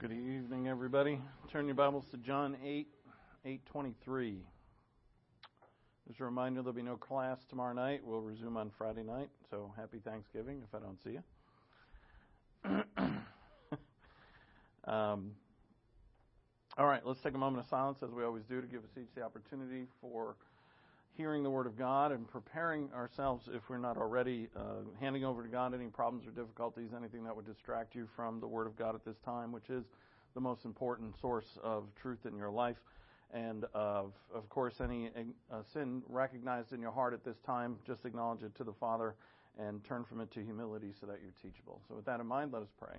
Good evening, everybody. Turn your Bibles to John 8:23. Just a reminder, there'll be no class tomorrow night. We'll resume on Friday night, so happy Thanksgiving if I don't see you. All right, let's take a moment of silence, as we always do, to give us each the opportunity for hearing the Word of God and preparing ourselves, if we're not already, handing over to God any problems or difficulties, anything that would distract you from the Word of God at this time, which is the most important source of truth in your life. And of course, any sin recognized in your heart at this time, just acknowledge it to the Father and turn from it to humility so that you're teachable. So with that in mind, let us pray.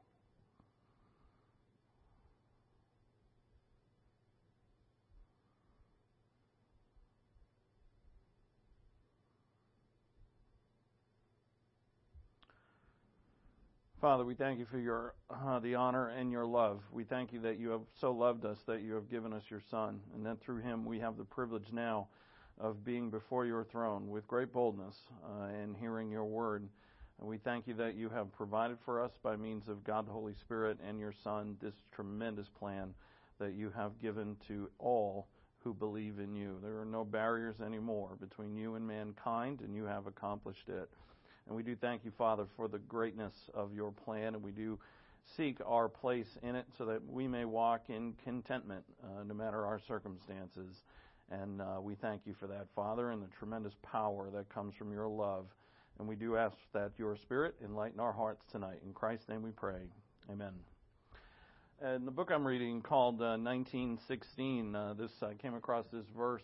Father, we thank you for your the honor and your love. We thank you that you have so loved us that you have given us your Son, and that through him we have the privilege now of being before your throne with great boldness and hearing your word. And we thank you that you have provided for us by means of God the Holy Spirit and your Son this tremendous plan that you have given to all who believe in you. There are no barriers anymore between you and mankind, and you have accomplished it. And we do thank you, Father, for the greatness of your plan, and we do seek our place in it so that we may walk in contentment no matter our circumstances. And we thank you for that, Father, and the tremendous power that comes from your love. And we do ask that your Spirit enlighten our hearts tonight. In Christ's name we pray. Amen. In the book I'm reading called 1916, I came across this verse,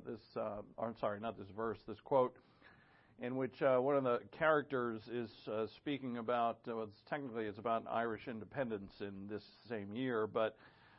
this quote, in which one of the characters is speaking about, it's about Irish independence in this same year, but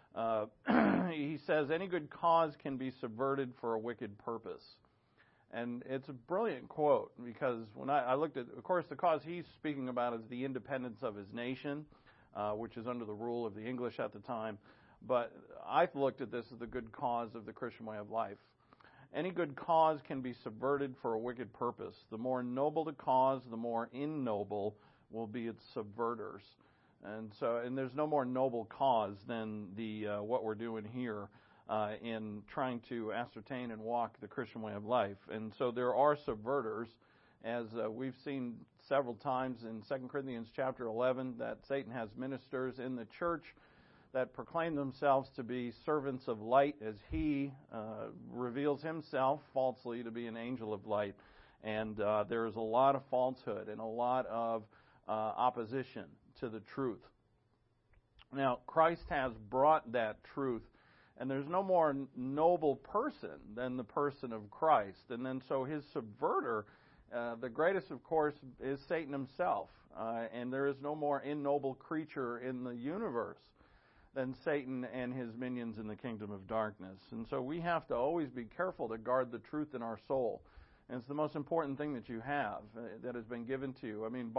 he says, any good cause can be subverted for a wicked purpose. And it's a brilliant quote, because when I looked at, of course, the cause he's speaking about is the independence of his nation, which is under the rule of the English at the time. But I've looked at this as the good cause of the Christian way of life. Any good cause can be subverted for a wicked purpose. The more noble the cause, the more ignoble will be its subverters. And there's no more noble cause than what we're doing here in trying to ascertain and walk the Christian way of life. And so there are subverters, as we've seen several times in 2 Corinthians chapter 11, that Satan has ministers in the church that proclaim themselves to be servants of light, as he reveals himself falsely to be an angel of light. And there is a lot of falsehood and a lot of opposition to the truth. Now, Christ has brought that truth, and there's no more noble person than the person of Christ. And then so his subverter, the greatest, of course, is Satan himself. And there is no more ignoble creature in the universe than Satan and his minions in the kingdom of darkness. And so we have to always be careful to guard the truth in our soul. And it's the most important thing that you have, that has been given to you. I mean,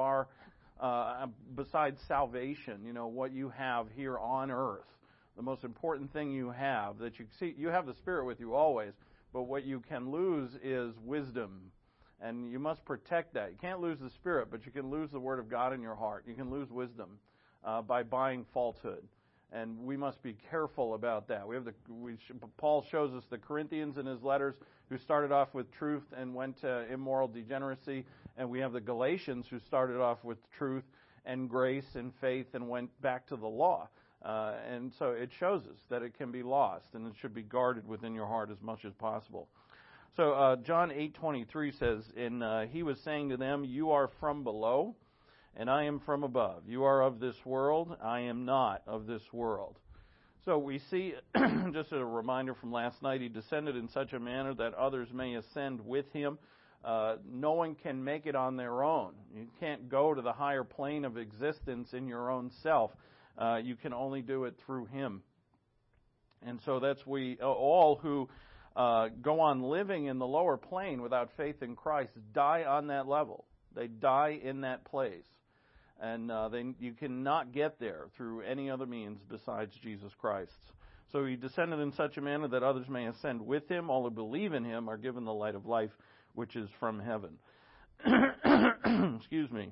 besides salvation, what you have here on earth, the most important thing you have, that you see, you have the Spirit with you always, but what you can lose is wisdom. And you must protect that. You can't lose the Spirit, but you can lose the Word of God in your heart. You can lose wisdom by buying falsehood. And we must be careful about that. Paul shows us the Corinthians in his letters who started off with truth and went to immoral degeneracy. And we have the Galatians who started off with truth and grace and faith and went back to the law. And so it shows us that it can be lost, and it should be guarded within your heart as much as possible. So John 8:23 says, and he was saying to them, you are from below, and I am from above. You are of this world. I am not of this world. So we see, just a reminder from last night, he descended in such a manner that others may ascend with him. No one can make it on their own. You can't go to the higher plane of existence in your own self. You can only do it through him. And so that's all who go on living in the lower plane without faith in Christ die on that level. They die in that place. And you cannot get there through any other means besides Jesus Christ. So he descended in such a manner that others may ascend with him. All who believe in him are given the light of life, which is from heaven. Excuse me.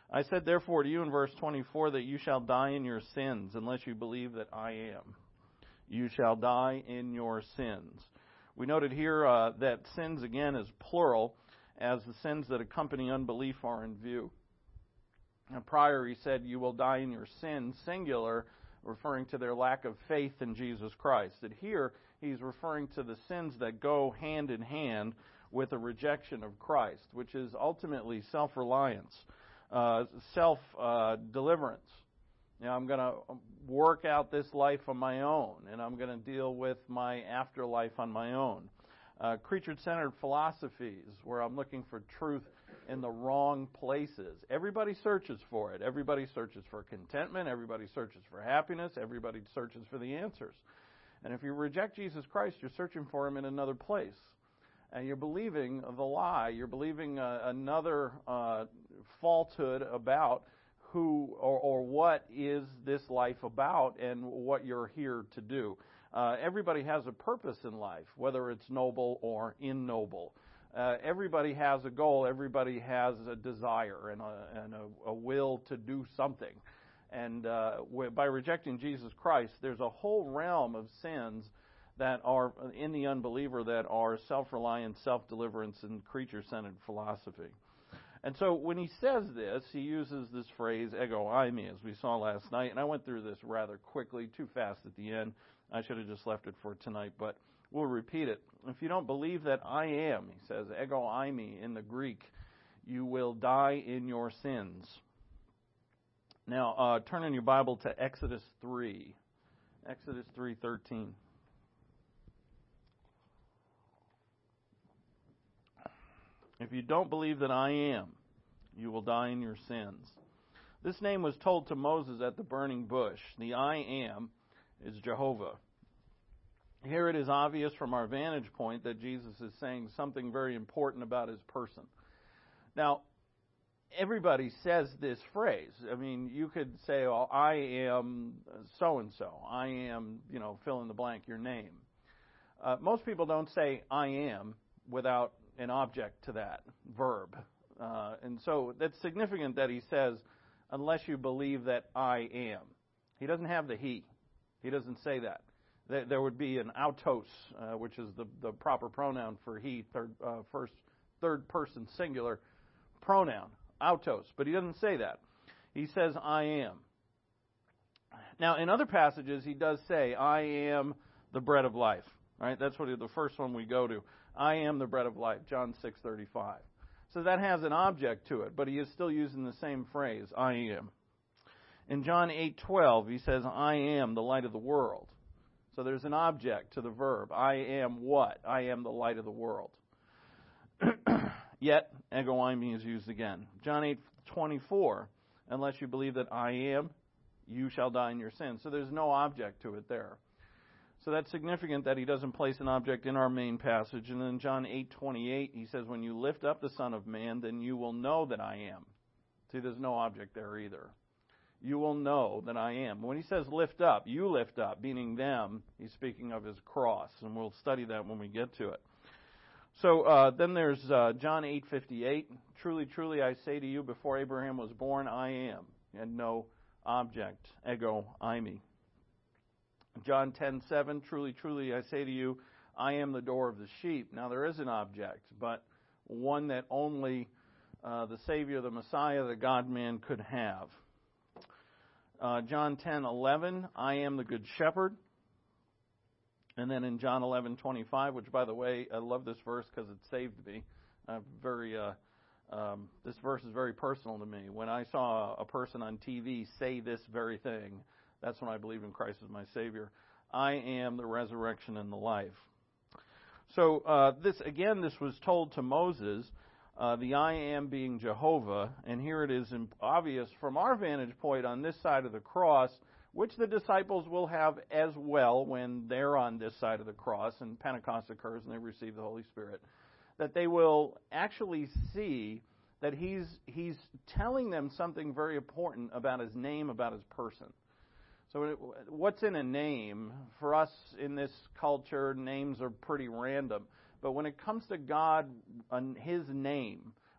I said, therefore, to you in verse 24, that you shall die in your sins, unless you believe that I am. You shall die in your sins. We noted here that sins, again, is plural, as the sins that accompany unbelief are in view. And prior, he said, you will die in your sins, singular, referring to their lack of faith in Jesus Christ. That here, he's referring to the sins that go hand in hand with a rejection of Christ, which is ultimately self-reliance, self-deliverance. I'm going to work out this life on my own, and I'm going to deal with my afterlife on my own. Creature-centered philosophies, where I'm looking for truth in the wrong places. Everybody searches for it. Everybody searches for contentment. Everybody searches for happiness. Everybody searches for the answers. And if you reject Jesus Christ, you're searching for Him in another place. And you're believing the lie. You're believing another falsehood about who or what is this life about and what you're here to do. Everybody has a purpose in life, whether it's noble or ignoble. Everybody has a goal. Everybody has a desire and a will to do something. And by rejecting Jesus Christ, there's a whole realm of sins that are in the unbeliever that are self-reliance, self-deliverance, and creature-centered philosophy. And so when he says this, he uses this phrase, ego eimi, as we saw last night. And I went through this rather quickly, too fast at the end. I should have just left it for tonight, but we'll repeat it. If you don't believe that I am, he says, ego eimi in the Greek, you will die in your sins. Now, turn in your Bible to Exodus 3. Exodus 3:13. If you don't believe that I am, you will die in your sins. This name was told to Moses at the burning bush. The I am is Jehovah. Here it is obvious from our vantage point that Jesus is saying something very important about His person. Now, everybody says this phrase. I mean, you could say, oh, I am so-and-so. I am, fill in the blank, your name. Most people don't say I am without an object to that verb. And so that's significant that he says, unless you believe that I am. He doesn't have the he. He doesn't say that. There would be an autos, which is the proper pronoun for he, third person singular pronoun, autos. But he doesn't say that. He says, I am. Now, in other passages, he does say, I am the bread of life. All right, that's the first one we go to. I am the bread of life, John 6:35. So that has an object to it, but he is still using the same phrase, I am. In John 8:12, he says, I am the light of the world. So there's an object to the verb. I am what? I am the light of the world. Yet, ego eimi is used again. John 8:24, unless you believe that I am, you shall die in your sins. So there's no object to it there. So that's significant that he doesn't place an object in our main passage. And then John 8:28, he says, when you lift up the Son of Man, then you will know that I am. See, there's no object there either. You will know that I am. When he says lift up, you lift up, meaning them, he's speaking of his cross. And we'll study that when we get to it. So then there's John 8:58. Truly, truly, I say to you, before Abraham was born, I am. And no object, ego eimi. John 10:7, truly, truly, I say to you, I am the door of the sheep. Now, there is an object, but one that only the Savior, the Messiah, the God-man could have. John 10:11, I am the good shepherd. And then in John 11:25, which, by the way, I love this verse because it saved me. This verse is very personal to me. When I saw a person on TV say this very thing, that's when I believe in Christ as my Savior. I am the resurrection and the life. So this was told to Moses, the I am being Jehovah, and here it is obvious from our vantage point on this side of the cross, which the disciples will have as well when they're on this side of the cross and Pentecost occurs and they receive the Holy Spirit, that they will actually see that he's telling them something very important about his name, about his person. So what's in a name? For us in this culture, names are pretty random. But when it comes to God and His name,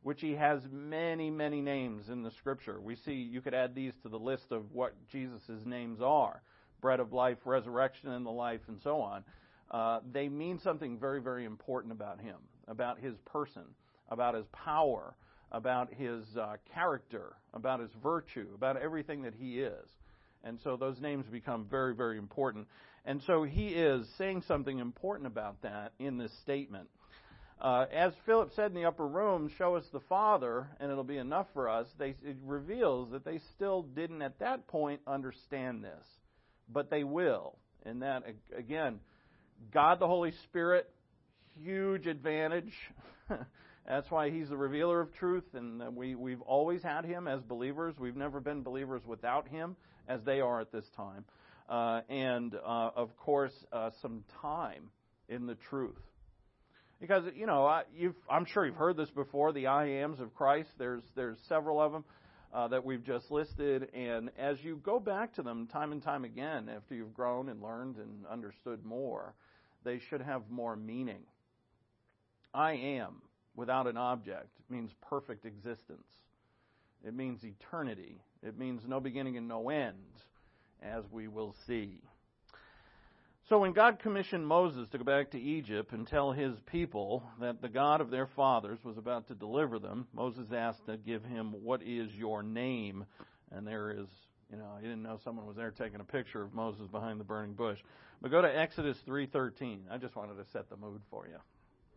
which he has many, many names in the Scripture. We see you could add these to the list of what Jesus' names are: bread of life, resurrection, and the life, and so on. They mean something very, very important about him, about his person, about his power, about his character, about his virtue, about everything that he is. And so those names become very, very important. And so he is saying something important about that in this statement. As Philip said in the upper room, show us the Father, and it'll be enough for us. It reveals that they still didn't at that point understand this. But they will. And that, again, God the Holy Spirit, huge advantage. That's why he's the revealer of truth, and we've always had him as believers. We've never been believers without him, as they are at this time. Of course, some time in the truth. Because, I'm sure you've heard this before, the I ams of Christ. There's several of them that we've just listed. And as you go back to them time and time again, after you've grown and learned and understood more, they should have more meaning. I am, without an object, means perfect existence. It means eternity. It means no beginning and no end, as we will see. So when God commissioned Moses to go back to Egypt and tell his people that the God of their fathers was about to deliver them, Moses asked to give him, "What is your name?" And there is, he didn't know someone was there taking a picture of Moses behind the burning bush. But go to Exodus 3:13. I just wanted to set the mood for you.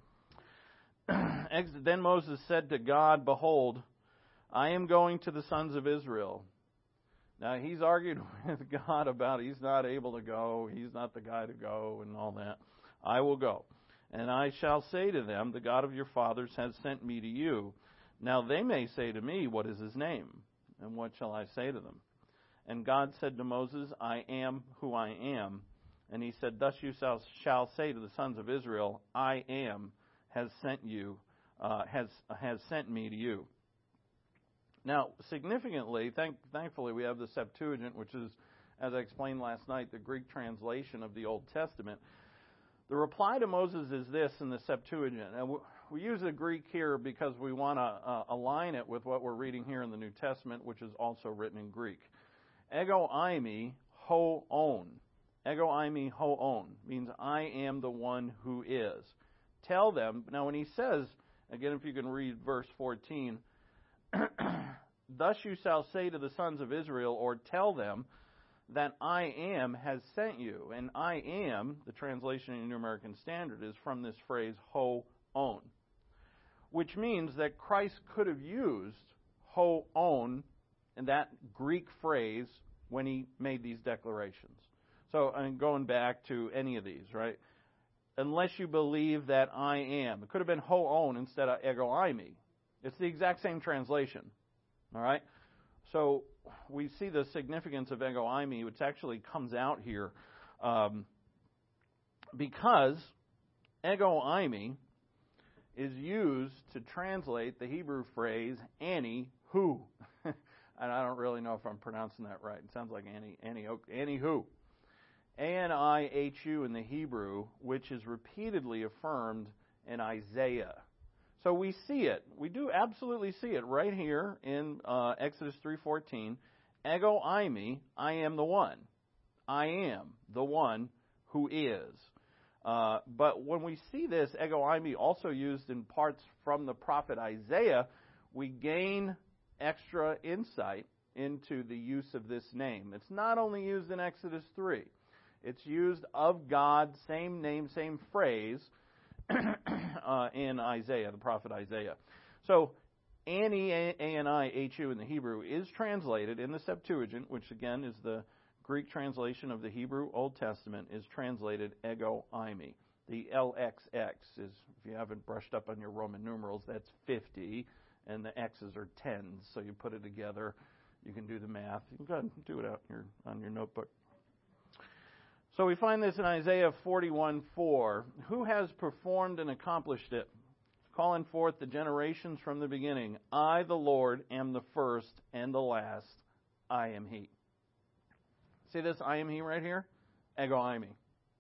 Then Moses said to God, "Behold, I am going to the sons of Israel." Now, he's argued with God about he's not able to go, he's not the guy to go, and all that. "I will go. And I shall say to them, the God of your fathers has sent me to you. Now they may say to me, what is his name? And what shall I say to them?" And God said to Moses, "I am who I am." And he said, "Thus you shall say to the sons of Israel, I am has sent me to you." Now, significantly, thankfully, we have the Septuagint, which is, as I explained last night, the Greek translation of the Old Testament. The reply to Moses is this in the Septuagint. And we use the Greek here because we want to align it with what we're reading here in the New Testament, which is also written in Greek. Ego eimi ho on. Ego eimi ho on means I am the one who is. Tell them. Now, when he says, again, if you can read verse 14, "Thus you shall say to the sons of Israel," or tell them, "that I am has sent you." And I am, the translation in the New American Standard, is from this phrase, ho on, which means that Christ could have used ho on, and that Greek phrase, when he made these declarations. So, going back to any of these, right? "Unless you believe that I am." It could have been ho on instead of ego eimi. It's the exact same translation. All right? So we see the significance of ego eimi, which actually comes out here because ego eimi is used to translate the Hebrew phrase "ani hu." And I don't really know if I'm pronouncing that right. It sounds like "ani hu." A-N-I-H-U in the Hebrew, which is repeatedly affirmed in Isaiah. So we see it. We do absolutely see it right here in Exodus 3:14. Ego eimi, I am the one. I am the one who is. But when we see this ego eimi also used in parts from the prophet Isaiah, we gain extra insight into the use of this name. It's not only used in Exodus 3. It's used of God, same name, same phrase, in Isaiah, the prophet Isaiah. So, A-N-I-H-U in the Hebrew is translated in the Septuagint, which again is the Greek translation of the Hebrew Old Testament, is translated ego eimi. The LXX is, if you haven't brushed up on your Roman numerals, that's 50, and the X's are 10s. So you put it together, you can do the math. You can go ahead and do it out on your notebook. So we find this in Isaiah 41:4. "Who has performed and accomplished it? Calling forth the generations from the beginning. I, the Lord, am the first and the last. I am He." See this I am He right here? Ego eimi.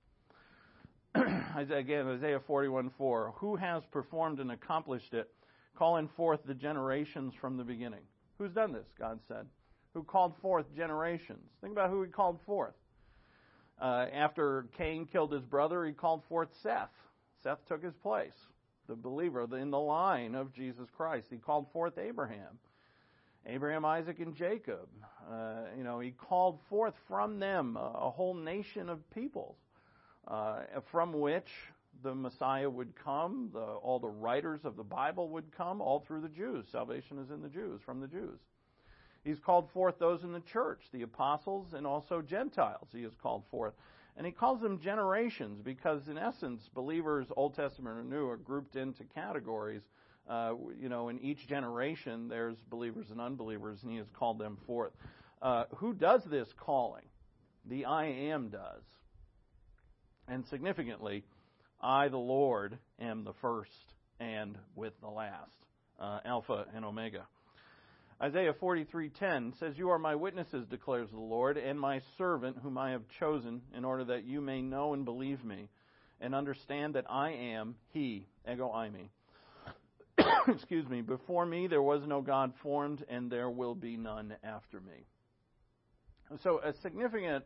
Again, Isaiah 41:4. "Who has performed and accomplished it? calling forth the generations from the beginning. Who's done this, God said? Who called forth generations? Think about who he called forth. After Cain killed his brother, he called forth Seth. Seth took his place, the believer in the line of Jesus Christ. He called forth Abraham, Isaac, and Jacob. He called forth from them a whole nation of peoples, from which the Messiah would come. All the writers of the Bible would come, all through the Jews. Salvation is in the Jews, from the Jews. He's called forth those in the church, the apostles, and also Gentiles he has called forth. And he calls them generations because, in essence, believers, Old Testament or New, are grouped into categories. In each generation, there's believers and unbelievers, and he has called them forth. Who does this calling? The I Am does. And significantly, I, the Lord, am the first and with the last, Alpha and Omega. Isaiah 43:10 says, "You are my witnesses, declares the Lord, and my servant whom I have chosen, in order that you may know and believe me, and understand that I am He, ego eimi. Excuse me. Before me there was no God formed, and there will be none after me." So a significant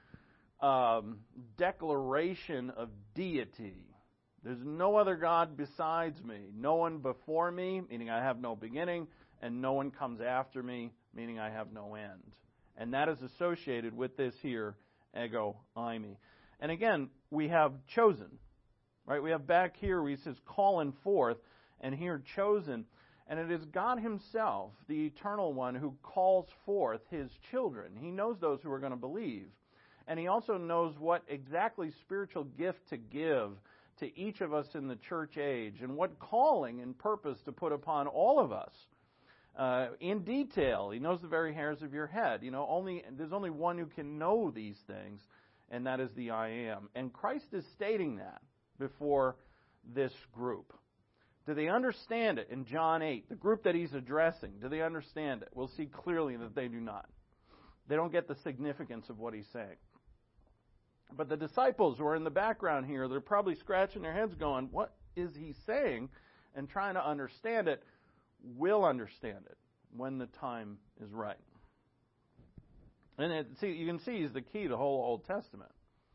declaration of deity. There's no other God besides me. No one before me, meaning I have no beginning, and no one comes after me, meaning I have no end. And that is associated with this here, ego eimi. And again, we have chosen, right? We have back here where he says calling forth, and here chosen. And it is God himself, the eternal one, who calls forth his children. He knows those who are going to believe. And he also knows what exactly spiritual gift to give to each of us in the church age, and what calling and purpose to put upon all of us. In detail, he knows the very hairs of your head. There's only one who can know these things, and that is the I Am. And Christ is stating that before this group. Do they understand it in John 8? The group that he's addressing, do they understand it? We'll see clearly that they do not. They don't get the significance of what he's saying. But the disciples who are in the background here, they're probably scratching their heads going, what is he saying? And trying to understand it, will understand it when the time is right. And you can see he's the key to the whole Old Testament.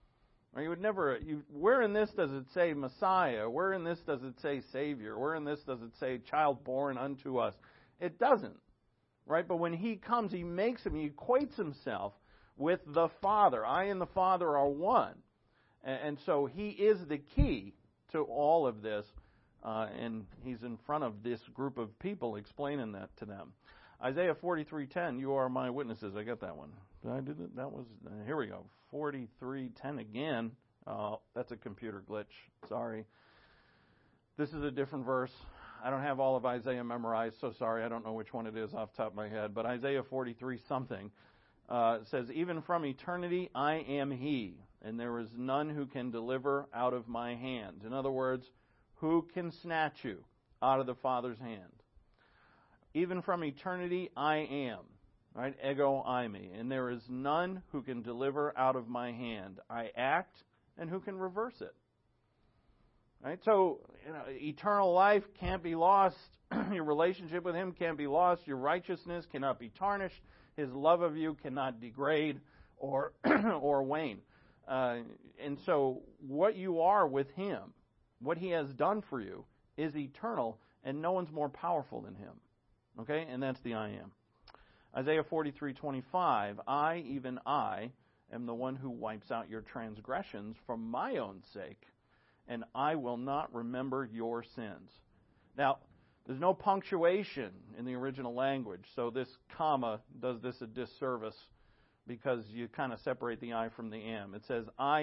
Where in this does it say Messiah? Where in this does it say Savior? Where in this does it say child born unto us? It doesn't. Right? But when he comes, he equates himself with the Father. I and the Father are one. And so he is the key to all of this. And he's in front of this group of people explaining that to them. Isaiah 43:10, "You are my witnesses." I got that one. Did I do that? That was, here we go. 43:10 again. That's a computer glitch. Sorry. This is a different verse. I don't have all of Isaiah memorized, so sorry. I don't know which one it is off the top of my head. But Isaiah 43 something says, "Even from eternity I am He, and there is none who can deliver out of my hand." In other words, who can snatch you out of the Father's hand? Even from eternity I am. Right? Ego eimi. And there is none who can deliver out of my hand. I act, and who can reverse it? Right? So, eternal life can't be lost. Your relationship with Him can't be lost. Your righteousness cannot be tarnished. His love of you cannot degrade or wane. And so, what you are with Him, what He has done for you, is eternal, and no one's more powerful than Him. Okay? And that's the I Am. Isaiah 43:25, "I, even I, am the one who wipes out your transgressions for my own sake, and I will not remember your sins." Now, there's no punctuation in the original language, so this comma does this a disservice because you kind of separate the I from the am. It says, I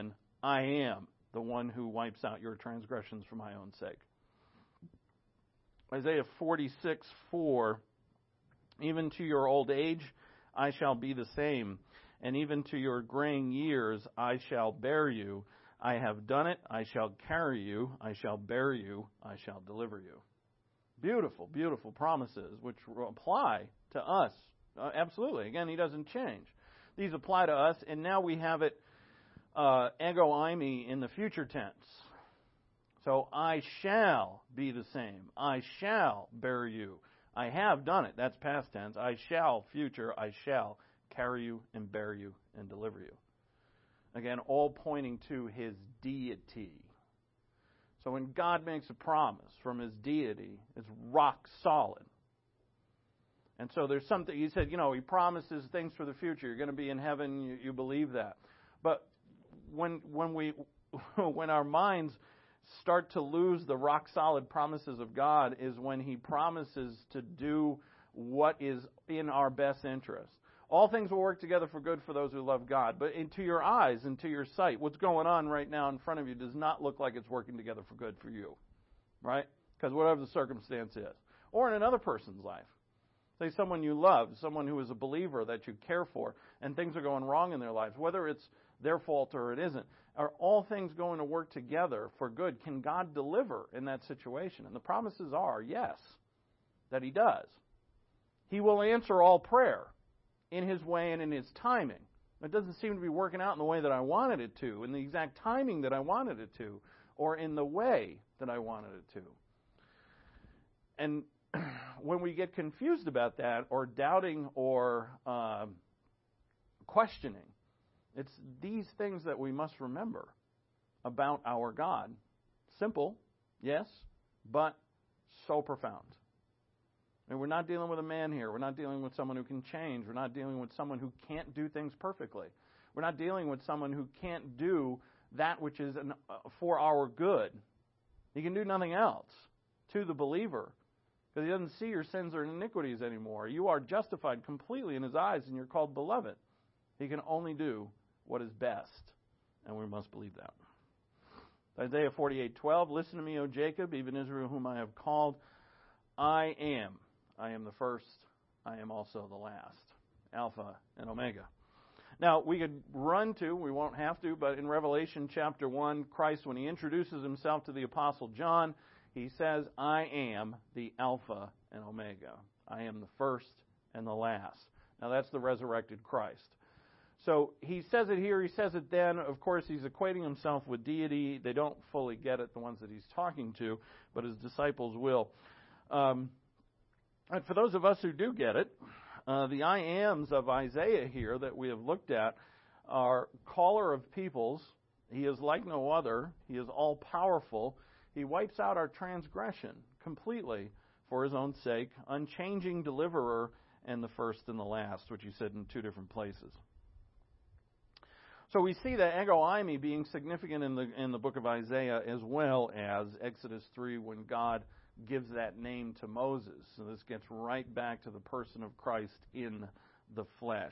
am the one who wipes out your transgressions for my own sake. Isaiah 46:4, "Even to your old age I shall be the same, and even to your graying years I shall bear you. I have done it, I shall carry you, I shall bear you, I shall deliver you." Beautiful, beautiful promises which apply to us. Absolutely. Again, He doesn't change. These apply to us, and now we have it ego eimi in the future tense. So I shall be the same. I shall bear you. I have done it. That's past tense. I shall, future, I shall carry you and bear you and deliver you. Again, all pointing to His deity. So when God makes a promise from His deity, it's rock solid. And so there's something, He said, He promises things for the future. You're going to be in heaven, you believe that. But when our minds start to lose the rock solid promises of God is when He promises to do what is in our best interest. All things will work together for good for those who love God. But into your eyes, into your sight, what's going on right now in front of you does not look like it's working together for good for you. Right? Because whatever the circumstance is. Or in another person's life. Say someone you love, someone who is a believer that you care for, and things are going wrong in their lives, whether it's their fault or it isn't. Are all things going to work together for good? Can God deliver in that situation? And the promises are, yes, that He does. He will answer all prayer in His way and in His timing. It doesn't seem to be working out in the way that I wanted it to, in the exact timing that I wanted it to, or in the way that I wanted it to. And when we get confused about that, or doubting, or questioning, it's these things that we must remember about our God. Simple, yes, but so profound. And we're not dealing with a man here. We're not dealing with someone who can change. We're not dealing with someone who can't do things perfectly. We're not dealing with someone who can't do that which is for our good. He can do nothing else to the believer because He doesn't see your sins or iniquities anymore. You are justified completely in His eyes, and you're called beloved. He can only do what is best, and we must believe that. Isaiah 48:12, listen to me, O Jacob, even Israel, whom I have called. I am the first, I am also the last, Alpha and Omega. Now, we could run to, we won't have to, but in Revelation chapter 1, Christ, when He introduces Himself to the Apostle John, He says, I am the Alpha and Omega. I am the first and the last. Now, that's the resurrected Christ. So He says it here, He says it then. Of course, He's equating Himself with deity. They don't fully get it, the ones that He's talking to, but His disciples will. And for those of us who do get it, the I ams of Isaiah here that we have looked at are caller of peoples. He is like no other. He is all-powerful. He wipes out our transgression completely for His own sake, unchanging deliverer, and the first and the last, which He said in two different places. So we see that ego eimi being significant in the book of Isaiah, as well as Exodus 3 when God gives that name to Moses. So this gets right back to the person of Christ in the flesh.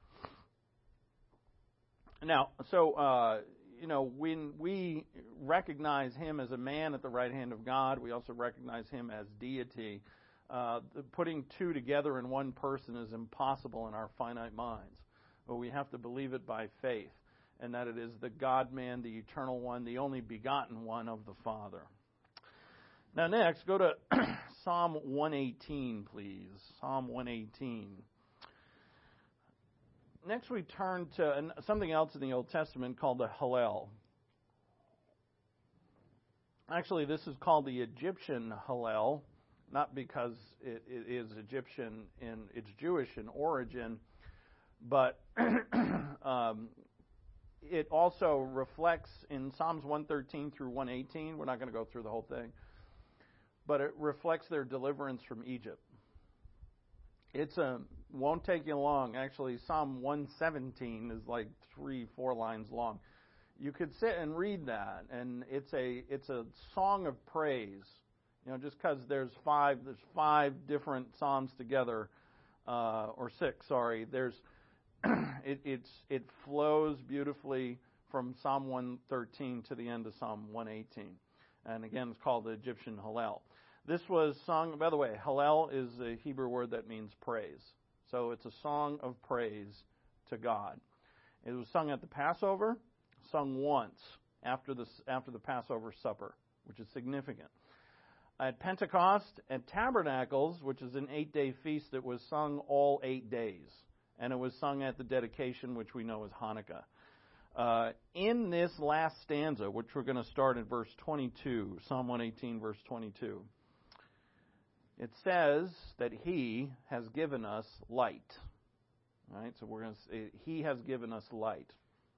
Now, so when we recognize Him as a man at the right hand of God, we also recognize Him as deity. Putting two together in one person is impossible in our finite minds. But we have to believe it by faith, and that it is the God-man, the eternal one, the only begotten one of the Father. Now next, go to Psalm 118, please. Psalm 118. Next we turn to something else in the Old Testament called the Hallel. Actually, this is called the Egyptian Hallel, not because it is Egyptian in its Jewish in origin, but it also reflects in Psalms 113 through 118. We're not going to go through the whole thing. But it reflects their deliverance from Egypt. Won't take you long. Actually, Psalm 117 is like 3-4 lines long. You could sit and read that, and it's a song of praise. Just because there's five different psalms together, or 6. Sorry. It flows beautifully from Psalm 113 to the end of Psalm 118. And again, it's called the Egyptian Hallel. This was sung, by the way, Hallel is a Hebrew word that means praise. So it's a song of praise to God. It was sung at the Passover, sung once after the Passover supper, which is significant. At Pentecost, at Tabernacles, which is an 8-day feast, it was sung all 8 days. And it was sung at the dedication, which we know as Hanukkah. In this last stanza, which we're going to start in verse 22, Psalm 118, verse 22, it says that He has given us light. All right, so we're going to say, He has given us light.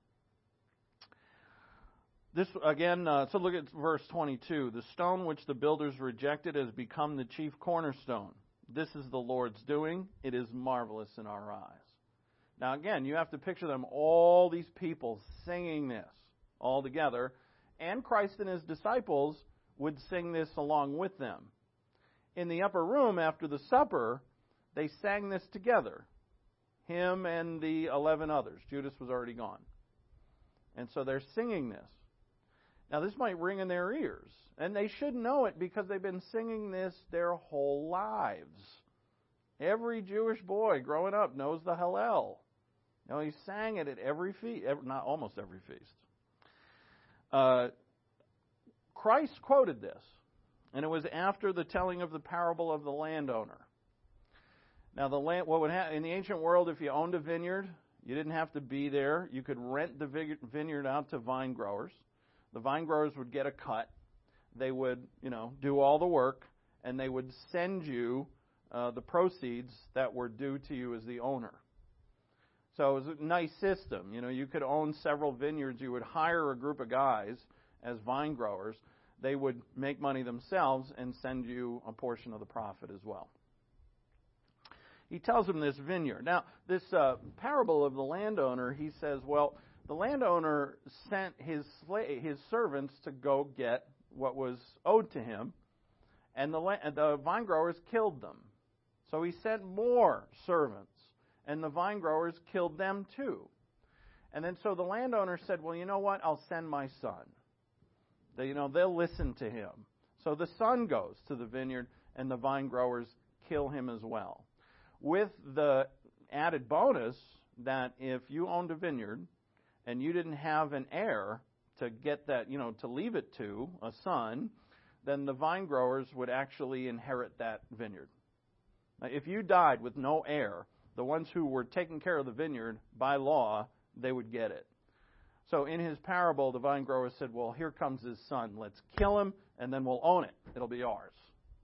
This again, so look at verse 22. The stone which the builders rejected has become the chief cornerstone. This is the Lord's doing. It is marvelous in our eyes. Now again, you have to picture them, all these people singing this all together, and Christ and His disciples would sing this along with them. In the upper room after the supper, they sang this together. Him and the 11 others. Judas was already gone. And so they're singing this. Now this might ring in their ears. And they should know it because they've been singing this their whole lives. Every Jewish boy growing up knows the Hallel. You know, he sang it at every feast, not almost every feast. Christ quoted this, and it was after the telling of the parable of the landowner. Now, what would happen in the ancient world, if you owned a vineyard, you didn't have to be there. You could rent the vineyard out to vine growers. The vine growers would get a cut. They would, do all the work, and they would send you the proceeds that were due to you as the owner. So it was a nice system. You could own several vineyards. You would hire a group of guys as vine growers. They would make money themselves and send you a portion of the profit as well. He tells them this vineyard. Now, this parable of the landowner, he says, well, the landowner sent his servants to go get what was owed to him, and the vine growers killed them. So he sent more servants, and the vine growers killed them too. And then so the landowner said, well, you know what? I'll send my son. They'll listen to him. So the son goes to the vineyard, and the vine growers kill him as well. With the added bonus that if you owned a vineyard and you didn't have an heir to get that, to leave it to, a son, then the vine growers would actually inherit that vineyard. Now, if you died with no heir, the ones who were taking care of the vineyard, by law, they would get it. So in his parable, the vine grower said, well, here comes his son. Let's kill him, and then we'll own it. It'll be ours.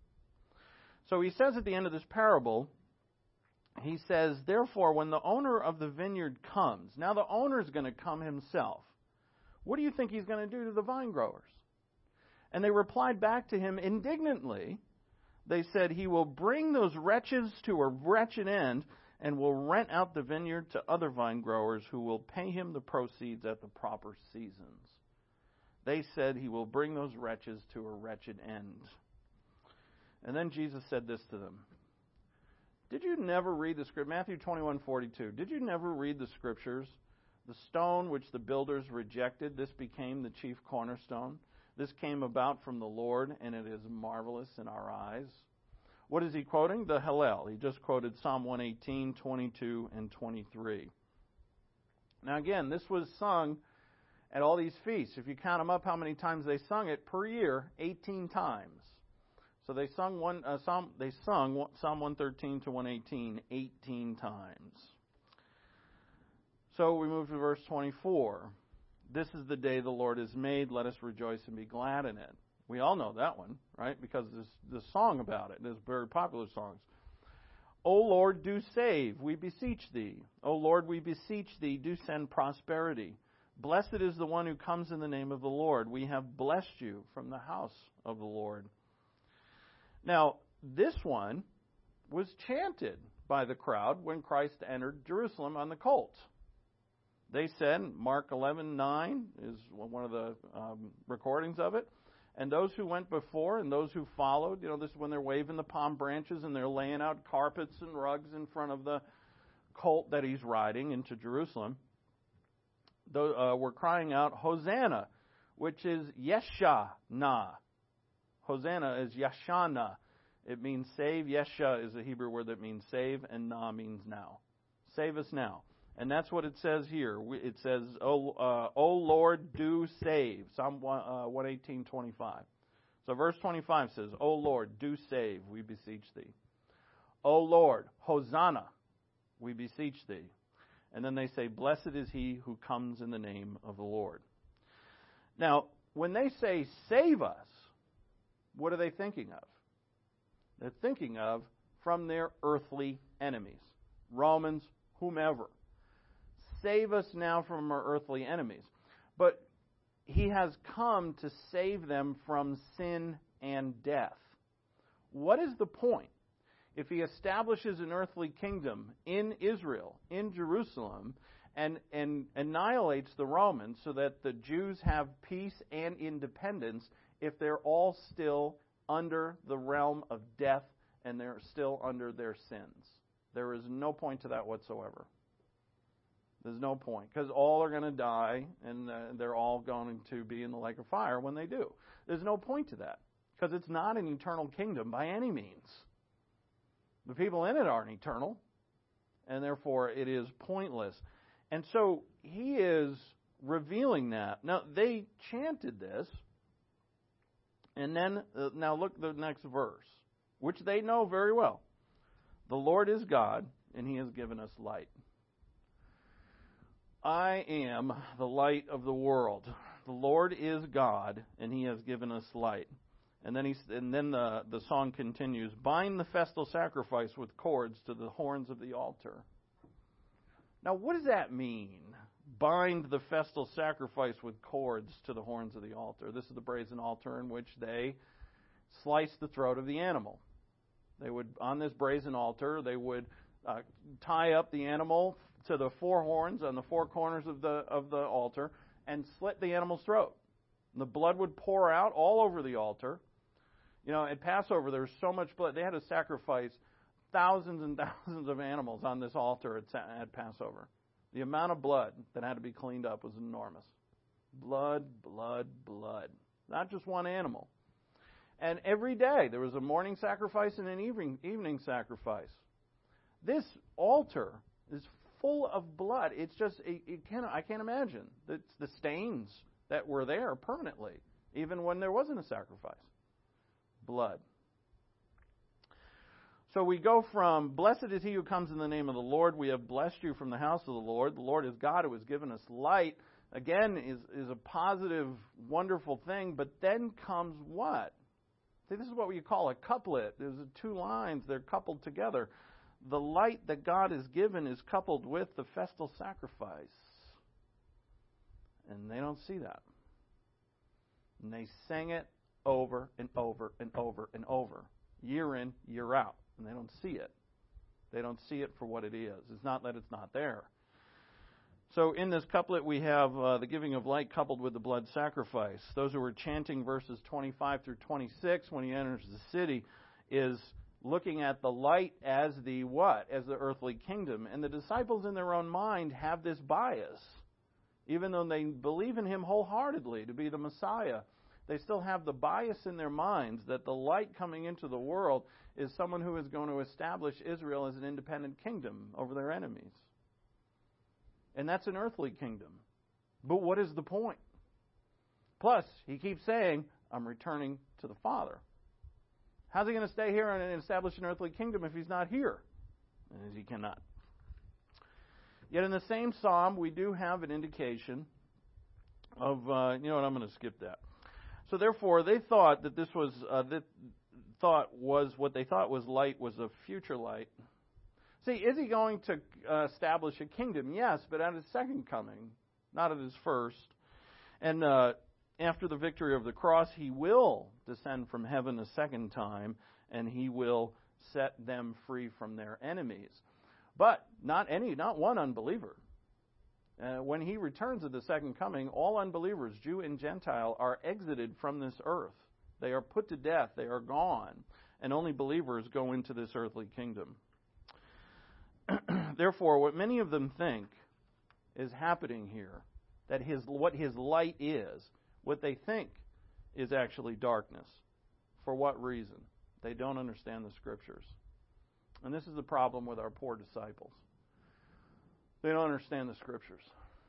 So he says at the end of this parable, he says, therefore, when the owner of the vineyard comes, now the owner's going to come himself. What do you think he's going to do to the vine growers? And they replied back to him indignantly. They said, he will bring those wretches to a wretched end and will rent out the vineyard to other vine growers who will pay him the proceeds at the proper seasons. They said he will bring those wretches to a wretched end. And then Jesus said this to them. Did you never read the script? Matthew 21:42. Did you never read the scriptures? The stone which the builders rejected, this became the chief cornerstone. This came about from the Lord, and it is marvelous in our eyes. What is he quoting? The Hallel. He just quoted Psalm 118, 22, and 23. Now again, this was sung at all these feasts. If you count them up, how many times they sung it per year? 18 times. So they sung Psalm 113 to 118 18 times. So we move to verse 24. This is the day the Lord has made. Let us rejoice and be glad in it. We all know that one, right? Because there's the song about it. There's very popular songs. O Lord, do save, we beseech thee. O Lord, we beseech thee, do send prosperity. Blessed is the one who comes in the name of the Lord. We have blessed you from the house of the Lord. Now, this one was chanted by the crowd when Christ entered Jerusalem on the colt. They said, Mark 11:9 is one of the recordings of it. And those who went before and those who followed, this is when they're waving the palm branches and they're laying out carpets and rugs in front of the colt that he's riding into Jerusalem, were crying out, Hosanna, which is Yeshana. Hosanna is Yashana. It means save. Yesha is a Hebrew word that means save, and Na means now. Save us now. And that's what it says here. It says, O Lord, do save. Psalm 118:25. So verse 25 says, O Lord, do save, we beseech thee. O Lord, Hosanna, we beseech thee. And then they say, "Blessed is he who comes in the name of the Lord." Now, when they say, "Save us," what are they thinking of? They're thinking of from their earthly enemies. Romans, whomever. Save us now from our earthly enemies. But he has come to save them from sin and death. What is the point? If he establishes an earthly kingdom in Israel, in Jerusalem, and annihilates the Romans so that the Jews have peace and independence, if they're all still under the realm of death and they're still under their sins. There is no point to that whatsoever. There's no point, because all are going to die and they're all going to be in the lake of fire when they do. There's no point to that, because it's not an eternal kingdom by any means. The people in it aren't eternal, and therefore it is pointless. And so he is revealing that. Now, they chanted this, and then, now look at the next verse, which they know very well. The Lord is God, and he has given us light. I am the light of the world. The Lord is God, and he has given us light. And then the song continues, "Bind the festal sacrifice with cords to the horns of the altar." Now, what does that mean? Bind the festal sacrifice with cords to the horns of the altar. This is the brazen altar in which they slice the throat of the animal. They would, on this brazen altar, they would tie up the animal to the four horns on the four corners of the altar and slit the animal's throat. And the blood would pour out all over the altar. You know, at Passover, there was so much blood. They had to sacrifice thousands and thousands of animals on this altar at Passover. The amount of blood that had to be cleaned up was enormous. Blood, blood, blood. Not just one animal. And every day there was a morning sacrifice and an evening sacrifice. This altar is full of blood. It's just, I can't imagine. It's the stains that were there permanently, even when there wasn't a sacrifice. Blood. So we go from, "Blessed is he who comes in the name of the Lord. We have blessed you from the house of the Lord. The Lord is God who has given us light." Again, is a positive, wonderful thing. But then comes what? See, this is what you call a couplet. There's two lines. They're coupled together. The light that God has given is coupled with the festal sacrifice. And they don't see that. And they sang it over and over and over and over, year in, year out. And they don't see it. They don't see it for what it is. It's not that it's not there. So in this couplet we have the giving of light coupled with the blood sacrifice. Those who were chanting verses 25 through 26 when he enters the city is looking at the light as the what? As the earthly kingdom. And the disciples in their own mind have this bias. Even though they believe in him wholeheartedly to be the Messiah, they still have the bias in their minds that the light coming into the world is someone who is going to establish Israel as an independent kingdom over their enemies. And that's an earthly kingdom. But what is the point? Plus, he keeps saying, "I'm returning to the Father." How's he going to stay here and establish an earthly kingdom if he's not here? And he cannot. Yet in the same psalm, we do have an indication of, I'm going to skip that. So therefore, they thought that this was, what they thought was light was a future light. See, is he going to establish a kingdom? Yes, but at his second coming, not at his first. And after the victory of the cross, he will descend from heaven a second time, and he will set them free from their enemies. But not one unbeliever. When he returns at the second coming, all unbelievers, Jew and Gentile, are exited from this earth. They are put to death. They are gone. And only believers go into this earthly kingdom. Therefore, what many of them think is happening here, that what his light is, what they think is actually darkness. For what reason? They don't understand the Scriptures. And this is the problem with our poor disciples. They don't understand the Scriptures.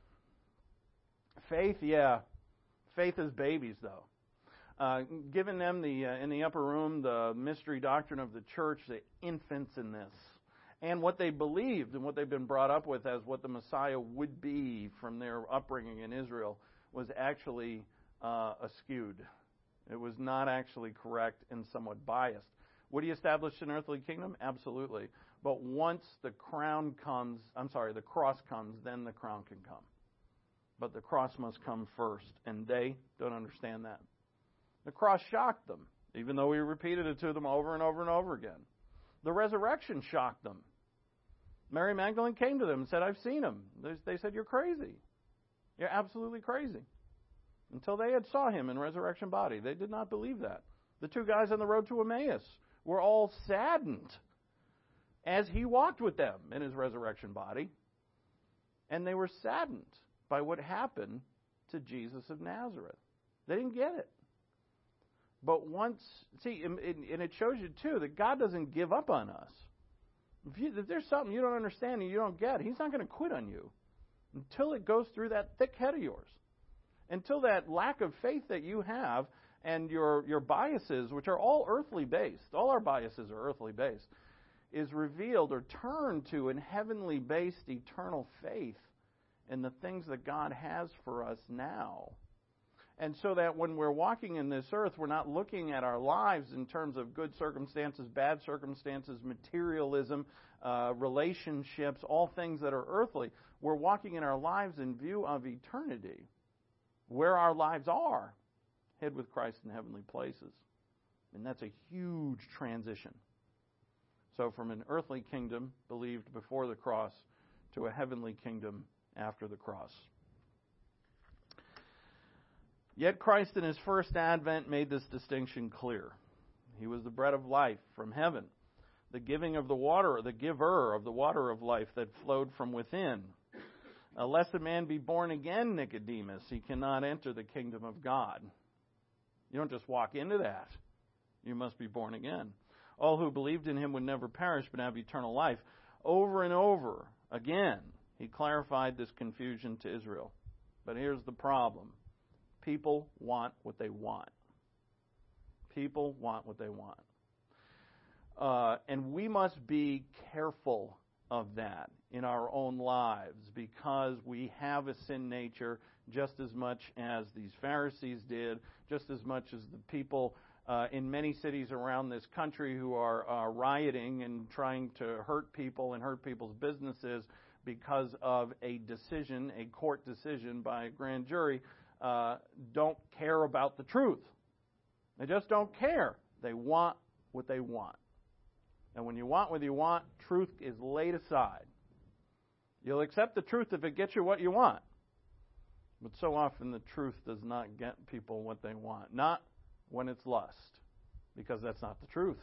Faith, yeah. Faith is babies, though. Giving them in the upper room the mystery doctrine of the church, the infants in this. And what they believed and what they've been brought up with as what the Messiah would be from their upbringing in Israel was actually askewed. It was not actually correct and somewhat biased. Would he establish an earthly kingdom? Absolutely. But once the cross comes, then the crown can come. But the cross must come first, and they don't understand that. The cross shocked them, even though we repeated it to them over and over and over again. The resurrection shocked them. Mary Magdalene came to them and said, I've seen him. They said, you're crazy. You're absolutely crazy. Until they had saw him in resurrection body. They did not believe that. The two guys on the road to Emmaus were all saddened as he walked with them in his resurrection body. And they were saddened by what happened to Jesus of Nazareth. They didn't get it. But once, and it shows you too that God doesn't give up on us. If there's something you don't understand and you don't get, He's not going to quit on you until it goes through that thick head of yours. Until that lack of faith that you have and your biases, which are all earthly based, all our biases are earthly based, is revealed or turned to an heavenly based eternal faith in the things that God has for us now. And so that when we're walking in this earth, we're not looking at our lives in terms of good circumstances, bad circumstances, materialism, relationships, all things that are earthly. We're walking in our lives in view of eternity, where our lives are, hid with Christ in heavenly places. And that's a huge transition. So from an earthly kingdom believed before the cross to a heavenly kingdom after the cross. Yet Christ in His first advent made this distinction clear. He was the bread of life from heaven, the giving of the water, the giver of the water of life that flowed from within. Unless a man be born again, Nicodemus, he cannot enter the kingdom of God. You don't just walk into that. You must be born again. All who believed in Him would never perish but have eternal life. Over and over again, He clarified this confusion to Israel. But here's the problem. People want what they want. People want what they want. And we must be careful of that in our own lives because we have a sin nature just as much as these Pharisees did, just as much as the people in many cities around this country who are rioting and trying to hurt people and hurt people's businesses because of a decision, a court decision by a grand jury, don't care about the truth. They just don't care. They want what they want. And when you want what you want, truth is laid aside. You'll accept the truth if it gets you what you want. But so often the truth does not get people what they want. Not when it's lust, because that's not the truth.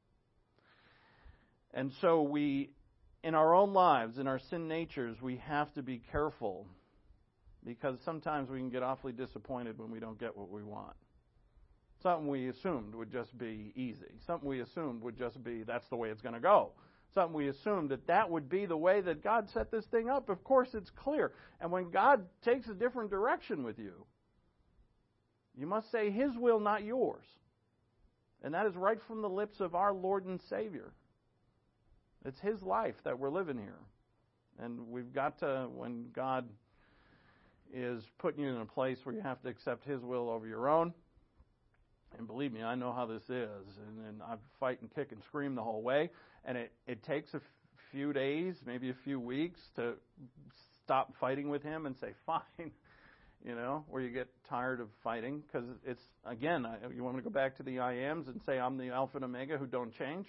And so we, in our own lives, in our sin natures, we have to be careful because sometimes we can get awfully disappointed when we don't get what we want. Something we assumed would just be easy. Something we assumed would just be, that's the way it's going to go. Something we assumed that would be the way that God set this thing up. Of course, it's clear. And when God takes a different direction with you, you must say His will, not yours. And that is right from the lips of our Lord and Savior. It's His life that we're living here. And we've got to, when God is putting you in a place where you have to accept His will over your own. And believe me, I know how this is. And I fight and kick and scream the whole way. And it takes a few days, maybe a few weeks to stop fighting with Him and say, fine, where you get tired of fighting. Because it's, again, you want me to go back to the I ams and say I'm the Alpha and Omega who don't change?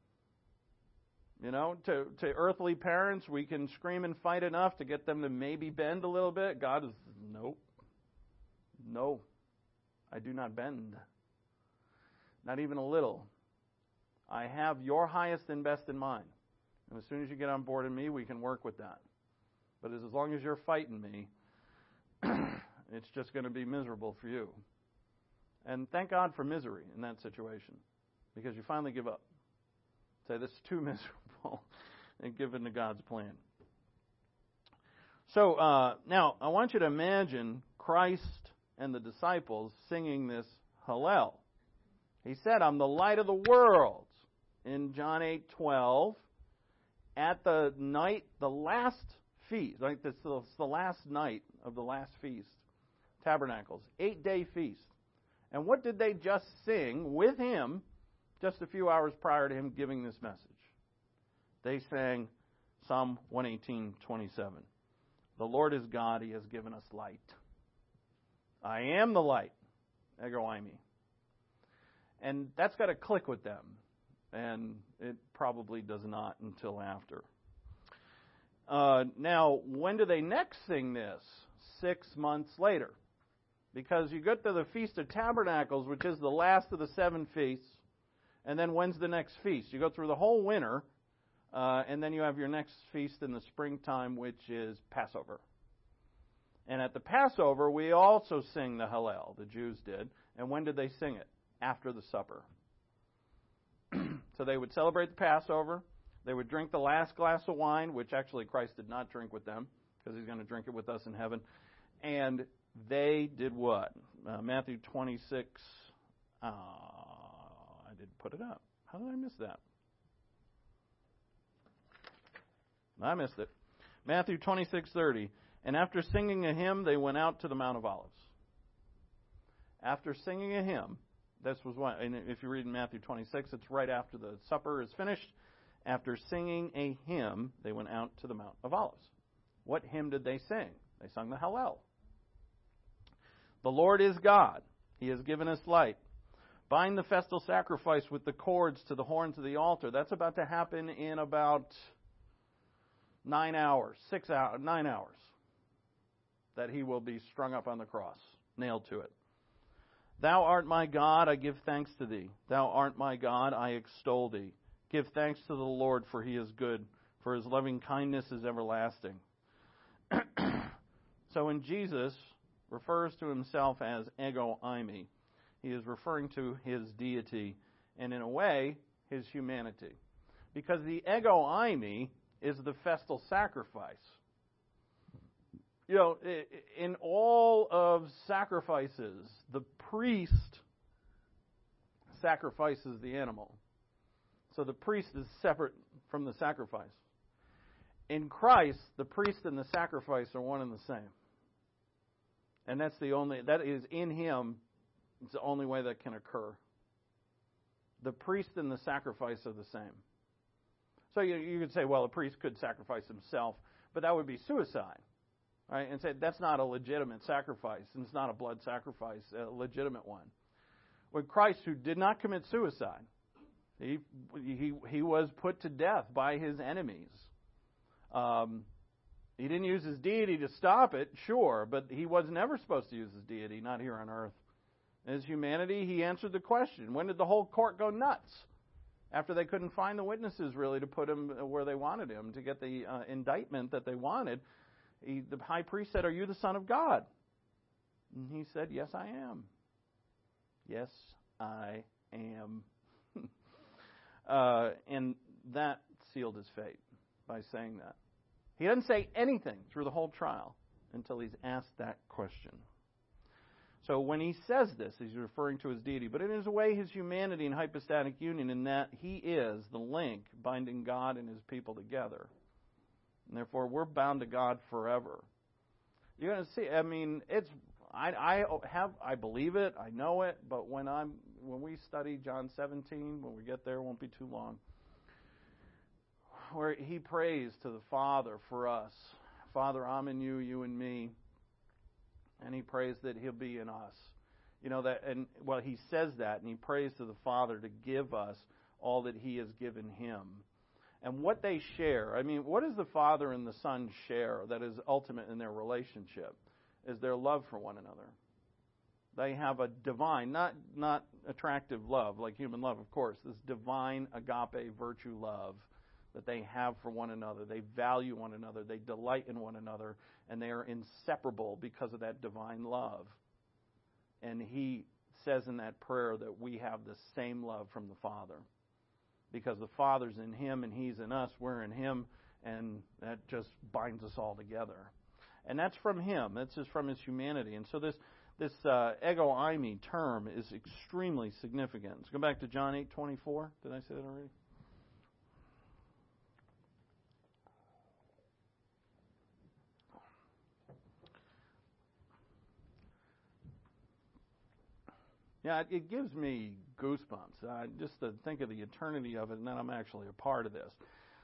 To earthly parents, we can scream and fight enough to get them to maybe bend a little bit. God is, nope. No, I do not bend. Not even a little. I have your highest and best in mind. And as soon as you get on board with me, we can work with that. But as long as you're fighting me, it's just going to be miserable for you. And thank God for misery in that situation, because you finally give up. Say, this is too miserable, and give in to God's plan. So now I want you to imagine Christ and the disciples singing this Hallel. He said, I'm the light of the world in John 8:12, at the last feast, like this is the last night of the last feast, Tabernacles, 8-day feast. And what did they just sing with him just a few hours prior to him giving this message? They sang Psalm 118:27. The Lord is God, He has given us light. I am the light, ego eimi. And that's got to click with them. And it probably does not until after. Now, when do they next sing this? 6 months later. Because you get to the Feast of Tabernacles, which is the last of the 7 feasts, and then when's the next feast? You go through the whole winter, and then you have your next feast in the springtime, which is Passover. And at the Passover, we also sing the Hallel, the Jews did. And when did they sing it? After the supper. So they would celebrate the Passover. They would drink the last glass of wine, which actually Christ did not drink with them, because He's going to drink it with us in heaven. And they did what? Matthew 26. I didn't put it up. How did I miss that? I missed it. Matthew 26:30. And after singing a hymn, they went out to the Mount of Olives. After singing a hymn, this was what, and if you read in Matthew 26, it's right after the supper is finished. After singing a hymn, they went out to the Mount of Olives. What hymn did they sing? They sung the Hallel. The Lord is God. He has given us light. Bind the festal sacrifice with the cords to the horns of the altar. That's about to happen in about 9 hours, 9 hours, that He will be strung up on the cross, nailed to it. Thou art my God, I give thanks to Thee. Thou art my God, I extol Thee. Give thanks to the Lord, for He is good, for His loving kindness is everlasting. So when Jesus refers to Himself as ego eimi, He is referring to His deity and, in a way, His humanity. Because the ego eimi is the festal sacrifice. You know, in all of sacrifices, the priest sacrifices the animal. So the priest is separate from the sacrifice. In Christ, the priest and the sacrifice are one and the same. And that is in Him, it's the only way that can occur. The priest and the sacrifice are the same. So you could say, well, a priest could sacrifice himself, but that would be suicide. Right? And say that's not a legitimate sacrifice, and it's not a blood sacrifice, a legitimate one. When Christ, who did not commit suicide, he was put to death by His enemies. He didn't use His deity to stop it, sure, but He was never supposed to use His deity, not here on earth. In His humanity, He answered the question. When did the whole court go nuts? After they couldn't find the witnesses, really, to put Him where they wanted Him, to get the indictment that they wanted. The high priest said, "Are you the Son of God?" And He said, "Yes, I am." Yes, I am. And that sealed His fate by saying that. He doesn't say anything through the whole trial until He's asked that question. So when He says this, He's referring to His deity, but in His way, His humanity and hypostatic union, in that He is the link binding God and His people together. And therefore, we're bound to God forever. You're going to see. I mean, I believe it. I know it. But when we study John 17, when we get there, it won't be too long. Where He prays to the Father for us, Father, I'm in You, You in Me, and He prays that He'll be in us. You know that, and well, He says that, and He prays to the Father to give us all that He has given Him. And what they share, I mean, what does the Father and the Son share that is ultimate in their relationship? Is their love for one another. They have a divine, not attractive love, like human love, of course, this divine agape virtue love that they have for one another. They value one another. They delight in one another. And they are inseparable because of that divine love. And He says in that prayer that we have the same love from the Father. Because the Father's in Him and He's in us, we're in Him, and that just binds us all together. And that's from Him. That's just from His humanity. And so this ego eimi term is extremely significant. Let's go back to John 8:24. Did I say that already? Yeah, it gives me goosebumps just to think of the eternity of it, and then I'm actually a part of this.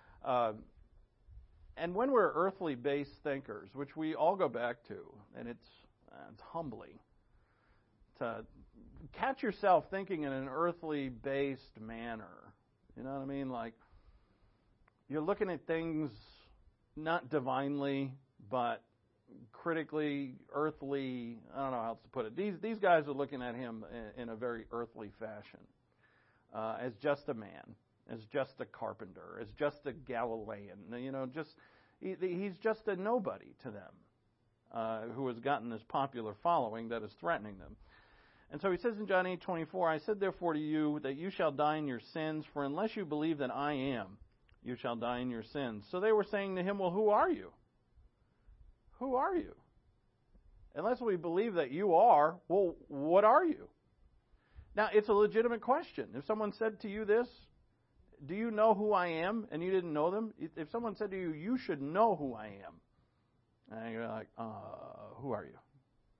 And when we're earthly-based thinkers, which we all go back to, and it's humbling to catch yourself thinking in an earthly-based manner. You know what I mean? Like, you're looking at things not divinely, but critically, earthly. I don't know how else to put it. These guys are looking at him in a very earthly fashion, as just a man, as just a carpenter, as just a Galilean. You know, he's just a nobody to them, who has gotten this popular following that is threatening them. And so he says in John 8:24, I said therefore to you that you shall die in your sins, for unless you believe that I am, you shall die in your sins. So they were saying to him, well, who are you? Who are you? Unless we believe that you are, well, what are you? Now, it's a legitimate question. If someone said to you this, do you know who I am? And you didn't know them. If someone said to you, you should know who I am. And you're like, who are you?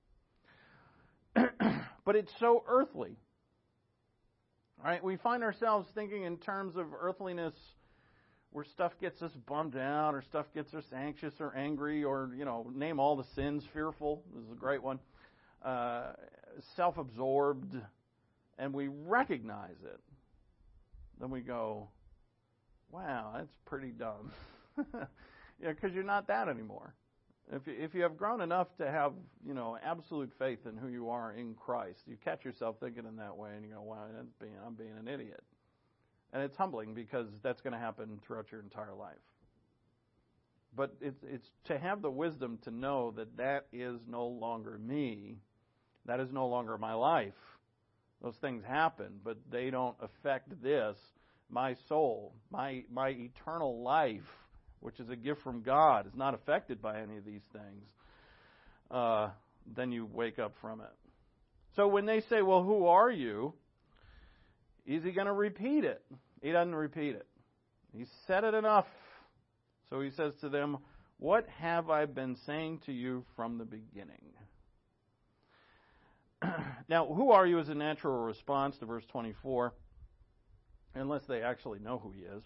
But it's so earthly. All right, we find ourselves thinking in terms of earthliness where stuff gets us bummed out or stuff gets us anxious or angry or, name all the sins, fearful. This is a great one. Self-absorbed. And we recognize it. Then we go, wow, that's pretty dumb. Because you're not that anymore. If you have grown enough to have, absolute faith in who you are in Christ, you catch yourself thinking in that way and you go, wow, I'm being an idiot. And it's humbling because that's going to happen throughout your entire life. But it's to have the wisdom to know that is no longer me. That is no longer my life. Those things happen, but they don't affect this. My soul, my eternal life, which is a gift from God, is not affected by any of these things. Then you wake up from it. So when they say, well, who are you? Is he going to repeat it? He doesn't repeat it. He said it enough. So he says to them, what have I been saying to you from the beginning? Now, who are you is a natural response to verse 24, unless they actually know who he is.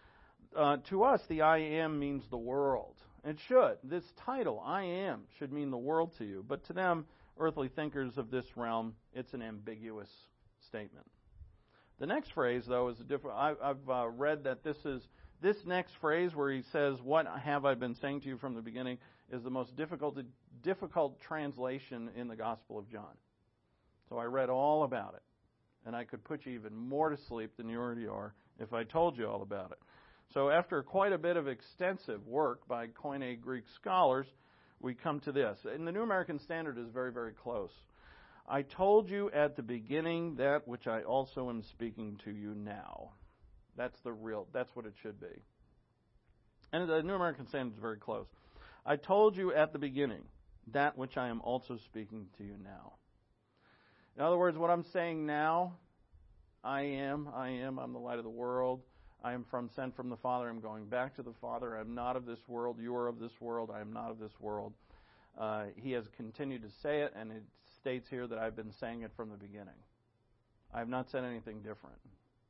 To us, the I am means the world. It should. This title, I am, should mean the world to you. But to them, earthly thinkers of this realm, it's an ambiguous statement. The next phrase, though, is a different. I've read that this next phrase where he says, what have I been saying to you from the beginning, is the most difficult translation in the Gospel of John. So I read all about it. And I could put you even more to sleep than you already are if I told you all about it. So after quite a bit of extensive work by Koine Greek scholars, we come to this. And the New American Standard is very, very close. I told you at the beginning that which I also am speaking to you now. That's what it should be. And the New American Standard is very close. I told you at the beginning that which I am also speaking to you now. In other words, what I'm saying now, I'm the light of the world. I am sent from the Father. I'm going back to the Father. I'm not of this world. You are of this world. I am not of this world. He has continued to say it, and it states here that I've been saying it from the beginning. I have not said anything different.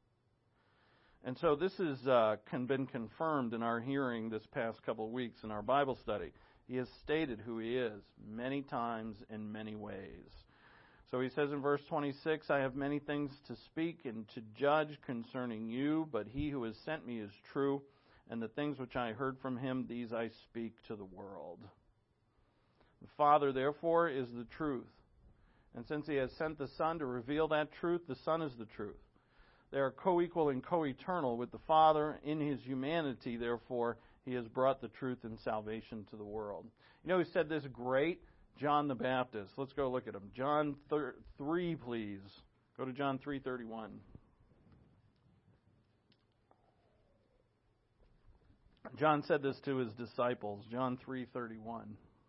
And so this has been confirmed in our hearing this past couple of weeks in our Bible study. He has stated who he is many times in many ways. So he says in verse 26, I have many things to speak and to judge concerning you, but he who has sent me is true, and the things which I heard from him, these I speak to the world. The Father, therefore, is the truth. And since he has sent the Son to reveal that truth, the Son is the truth. They are co-equal and co-eternal with the Father. In his humanity, therefore, he has brought the truth and salvation to the world. You know who said this great? John the Baptist. Let's go look at him. John 3, please. Go to John 3:31. John said this to his disciples. John 3:31.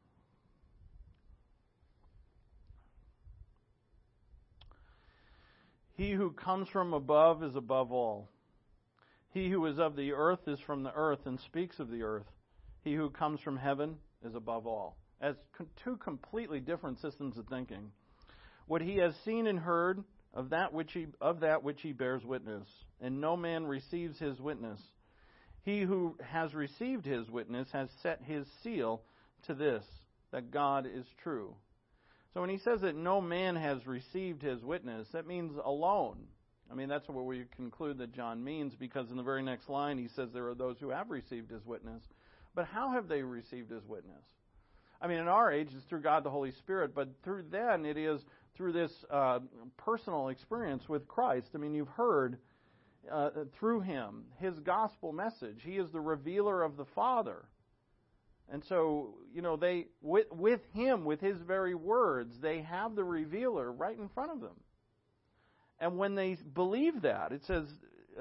He who comes from above is above all. He who is of the earth is from the earth and speaks of the earth. He who comes from heaven is above all. As two completely different systems of thinking. What he has seen and heard of that which he bears witness, and no man receives his witness. He who has received his witness has set his seal to this, that God is true. So when he says that no man has received his witness, that means alone. I mean, that's what we conclude that John means, because in the very next line he says there are those who have received his witness. But how have they received his witness? I mean, in our age, it's through God the Holy Spirit, but through then it is through this personal experience with Christ. I mean, you've heard through him his gospel message. He is the revealer of the Father. And so, they with him, with his very words, they have the revealer right in front of them. And when they believe that, it says,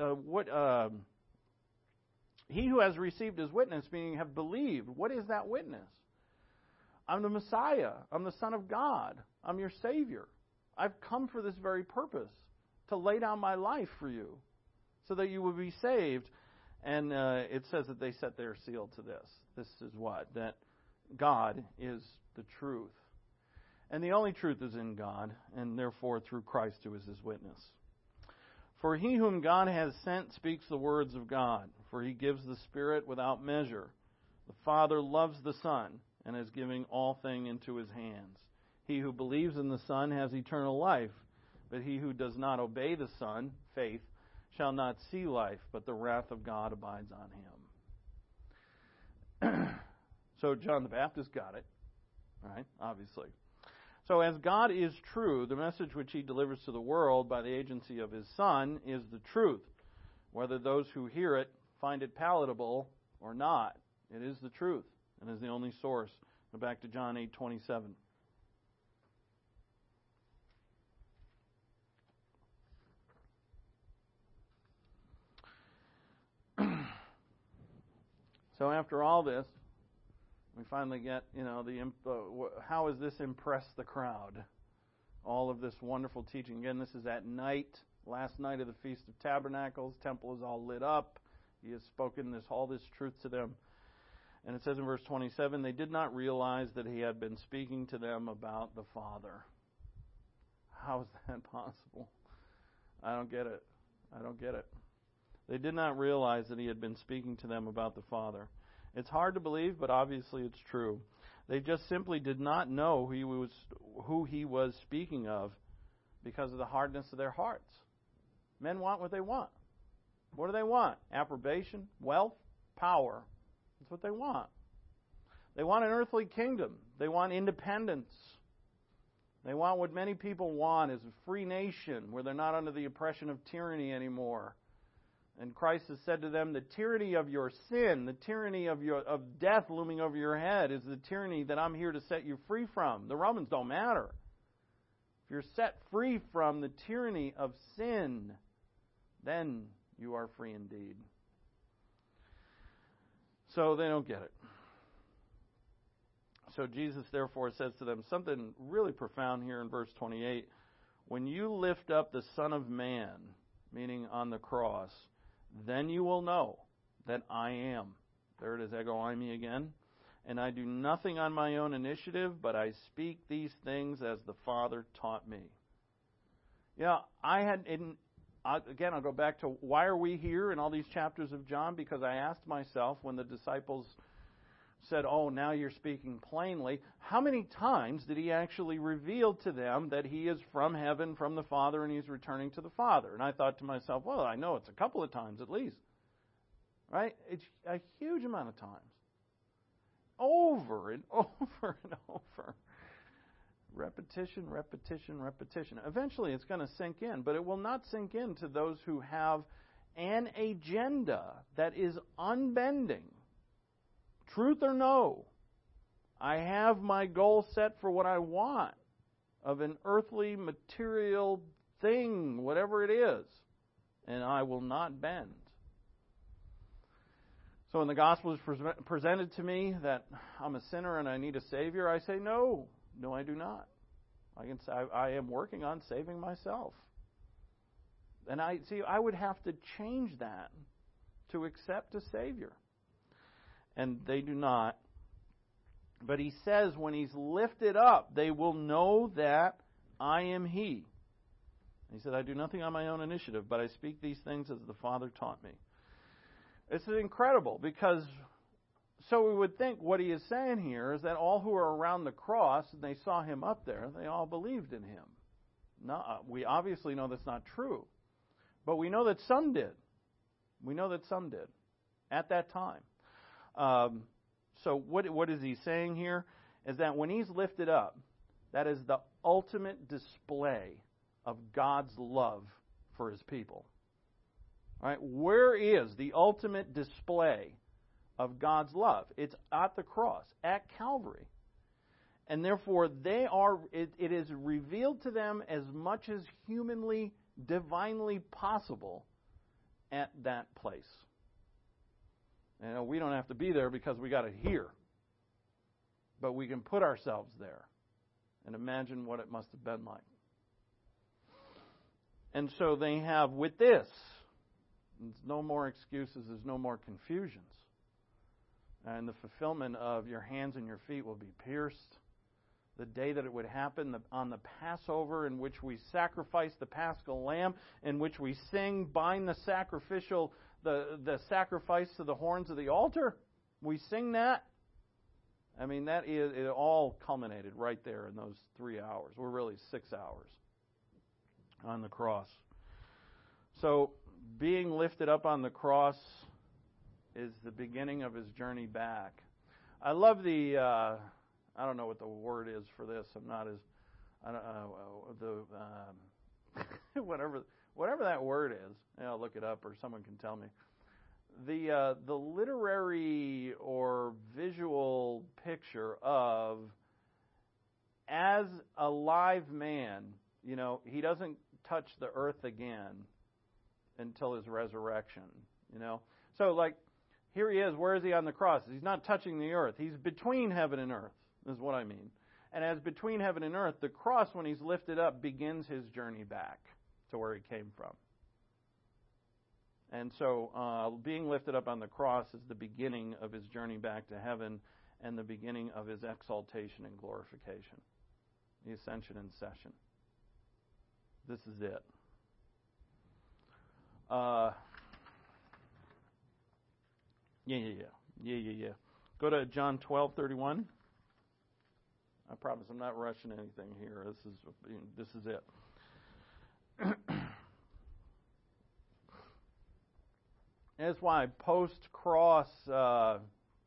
he who has received his witness, meaning have believed, what is that witness? I'm the Messiah. I'm the Son of God. I'm your Savior. I've come for this very purpose, to lay down my life for you, so that you will be saved. And it says that they set their seal to this. This is what? That God is the truth. And the only truth is in God, and therefore through Christ, who is his witness. For he whom God has sent speaks the words of God, for he gives the Spirit without measure. The Father loves the Son, and is giving all things into his hands. He who believes in the Son has eternal life, but he who does not obey the Son, faith, shall not see life, but the wrath of God abides on him. So John the Baptist got it, right? Obviously. So as God is true, the message which he delivers to the world by the agency of his Son is the truth. Whether those who hear it find it palatable or not, it is the truth and is the only source. Go back to John 8:27. So after all this, we finally get, how has this impressed the crowd? All of this wonderful teaching. Again, this is at night, last night of the Feast of Tabernacles. Temple is all lit up. He has spoken all this truth to them. And it says in verse 27, they did not realize that he had been speaking to them about the Father. How is that possible? I don't get it. They did not realize that he had been speaking to them about the Father. It's hard to believe, but obviously it's true. They just simply did not know who he was speaking of because of the hardness of their hearts. Men want what they want. What do they want? Approbation, wealth, power. That's what they want. They want an earthly kingdom. They want independence. They want what many people want, is a free nation where they're not under the oppression of tyranny anymore. And Christ has said to them, the tyranny of your sin, the tyranny of death looming over your head is the tyranny that I'm here to set you free from. The Romans don't matter. If you're set free from the tyranny of sin, then you are free indeed. So they don't get it. So Jesus therefore says to them something really profound here in verse 28. When you lift up the Son of Man, meaning on the cross, then you will know that I am. There it is, ego eimi again. And I do nothing on my own initiative, but I speak these things as the Father taught me. Again, I'll go back to why are we here in all these chapters of John? Because I asked myself when the disciples said, oh, now you're speaking plainly, how many times did he actually reveal to them that he is from heaven, from the Father, and he's returning to the Father? And I thought to myself, well, I know it's a couple of times at least. Right? It's a huge amount of times. Over and over and over. Repetition. Eventually it's going to sink in, but it will not sink in to those who have an agenda that is unbending. Truth or no, I have my goal set for what I want of an earthly material thing, whatever it is, and I will not bend. So when the gospel is presented to me that I'm a sinner and I need a Savior, I say, no, I do not. I am working on saving myself. And I would have to change that to accept a Savior. And they do not. But he says when he's lifted up, they will know that I am he. He said, I do nothing on my own initiative, but I speak these things as the Father taught me. This is incredible because, so we would think what he is saying here is that all who are around the cross, and they saw him up there, they all believed in him. No, we obviously know that's not true. But we know that some did. We know that some did at that time. So what is he saying here? Is that when he's lifted up, that is the ultimate display of God's love for his people. All right? Where is the ultimate display of God's love? It's at the cross, at Calvary. And therefore, it is revealed to them as much as humanly, divinely possible at that place. We don't have to be there because we got it here. But we can put ourselves there and imagine what it must have been like. And so they have, with this, there's no more excuses, there's no more confusions. And the fulfillment of your hands and your feet will be pierced. The day that it would happen on the Passover, in which we sacrifice the Paschal Lamb, in which we sing, bind the sacrifice to the horns of the altar. We sing that. I mean, that is, it all culminated right there in those 3 hours. We're really 6 hours on the cross. So, being lifted up on the cross is the beginning of his journey back. I love the, I don't know what the word is for this. I'm not as, whatever that word is. I'll look it up or someone can tell me. The literary or visual picture of, as a live man, he doesn't touch the earth again until his resurrection, So, like, here he is. Where is he on the cross? He's not touching the earth. He's between heaven and earth, is what I mean. And as between heaven and earth, the cross, when he's lifted up, begins his journey back to where he came from. And so being lifted up on the cross is the beginning of his journey back to heaven and the beginning of his exaltation and glorification. The ascension and session. This is it. Yeah. Go to John 12:31. I promise I'm not rushing anything here. This is it. That's why post-cross, I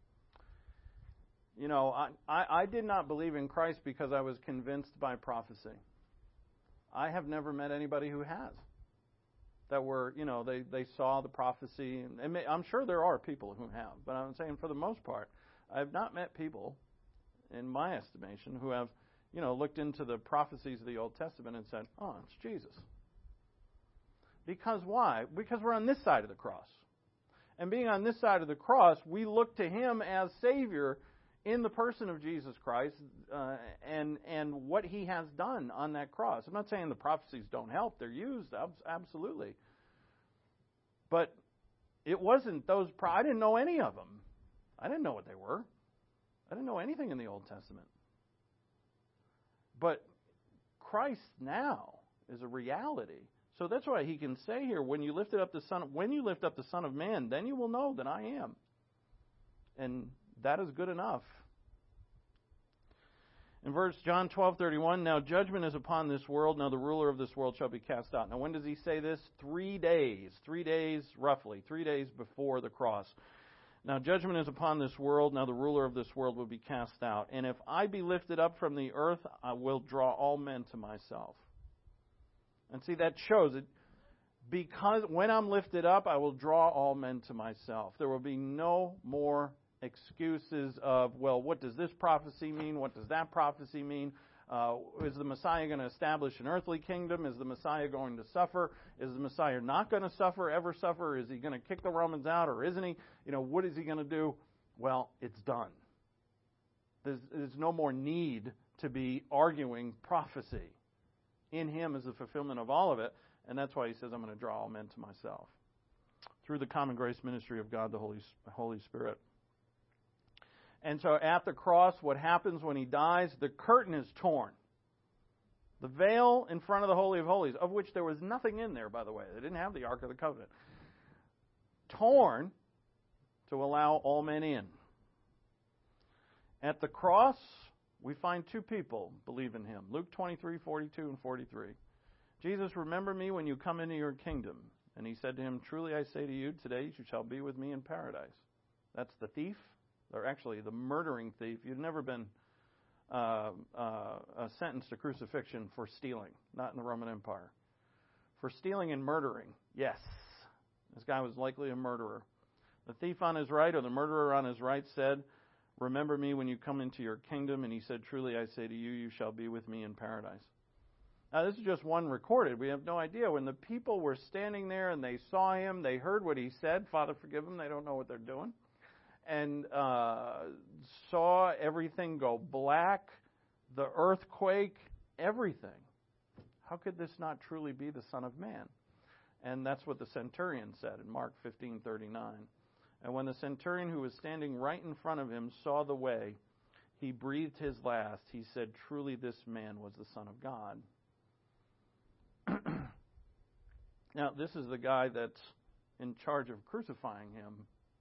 did not believe in Christ because I was convinced by prophecy. I have never met anybody who has. That were, they saw the prophecy. And I'm sure there are people who have, but I'm saying for the most part, I have not met people, in my estimation, who have, looked into the prophecies of the Old Testament and said, oh, it's Jesus. Because why? Because we're on this side of the cross. And being on this side of the cross, we look to him as Savior in the person of Jesus Christ and what he has done on that cross. I'm not saying the prophecies don't help. They're used, absolutely. But it wasn't those... I didn't know any of them. I didn't know what they were. I didn't know anything in the Old Testament. But Christ now is a reality. So that's why he can say here, when you lift up the Son of Man, then you will know that I am. And that is good enough. In John 12:31, now judgment is upon this world, now the ruler of this world shall be cast out. Now when does he say this? 3 days, roughly 3 days before the cross. Now judgment is upon this world, now the ruler of this world will be cast out. And if I be lifted up from the earth, I will draw all men to myself. And see, that shows it. Because when I'm lifted up, I will draw all men to myself. There will be no more excuses of, well, what does this prophecy mean? What does that prophecy mean? Is the Messiah going to establish an earthly kingdom? Is the Messiah going to suffer? Is the Messiah not going to ever suffer? Is he going to kick the Romans out, or isn't he? What is he going to do? Well, it's done. There's no more need to be arguing prophecy. In him is the fulfillment of all of it, and that's why he says, I'm going to draw all men to myself. Through the common grace ministry of God, the Holy Spirit. And so at the cross, what happens when he dies? The curtain is torn. The veil in front of the Holy of Holies, of which there was nothing in there, by the way. They didn't have the Ark of the Covenant. Torn to allow all men in. At the cross, we find two people believe in him. Luke 23:42 and 43. Jesus, remember me when you come into your kingdom. And he said to him, truly I say to you, today you shall be with me in paradise. That's the thief, or actually the murdering thief. You've never been sentenced to crucifixion for stealing, not in the Roman Empire. For stealing and murdering, yes. This guy was likely a murderer. The thief on his right, or the murderer on his right, said, remember me when you come into your kingdom. And he said, truly I say to you, you shall be with me in paradise. Now, this is just one recorded. We have no idea. When the people were standing there and they saw him, they heard what he said, Father, forgive them, they don't know what they're doing, and saw everything go black, the earthquake, everything. How could this not truly be the Son of Man? And that's what the centurion said in Mark 15:39. And when the centurion who was standing right in front of him saw the way, he breathed his last. He said, truly this man was the Son of God. Now, this is the guy that's in charge of crucifying him,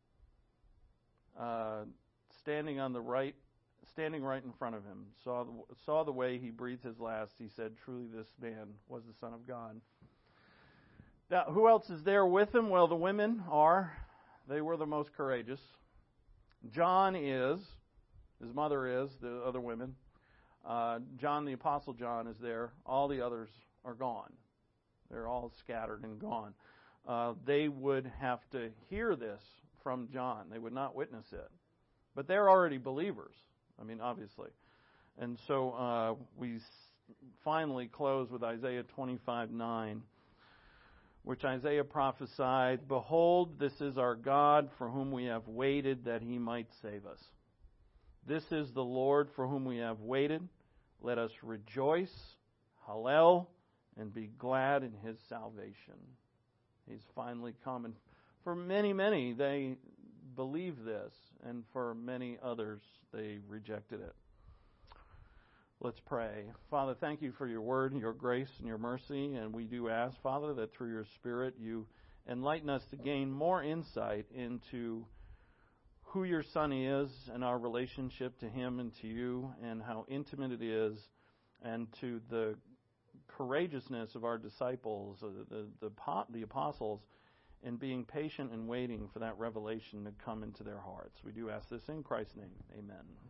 standing right in front of him, saw the way he breathed his last. He said, truly this man was the Son of God. Now, who else is there with him? Well, the women are. They were the most courageous. John is. His mother is. The other women. John, the Apostle John, is there. All the others are gone. They're all scattered and gone. They would have to hear this from John. They would not witness it. But they're already believers. I mean, obviously. And so we finally close with Isaiah 25:9, which Isaiah prophesied, behold, this is our God for whom we have waited that he might save us. This is the Lord for whom we have waited. Let us rejoice, hallel, and be glad in his salvation. He's finally come. And for many, many, they believe this. And for many others, they rejected it. Let's pray. Father, thank you for your word and your grace and your mercy. And we do ask, Father, that through your Spirit you enlighten us to gain more insight into who your Son is and our relationship to him and to you, and how intimate it is, and to the courageousness of our disciples, the apostles, in being patient and waiting for that revelation to come into their hearts. We do ask this in Christ's name. Amen.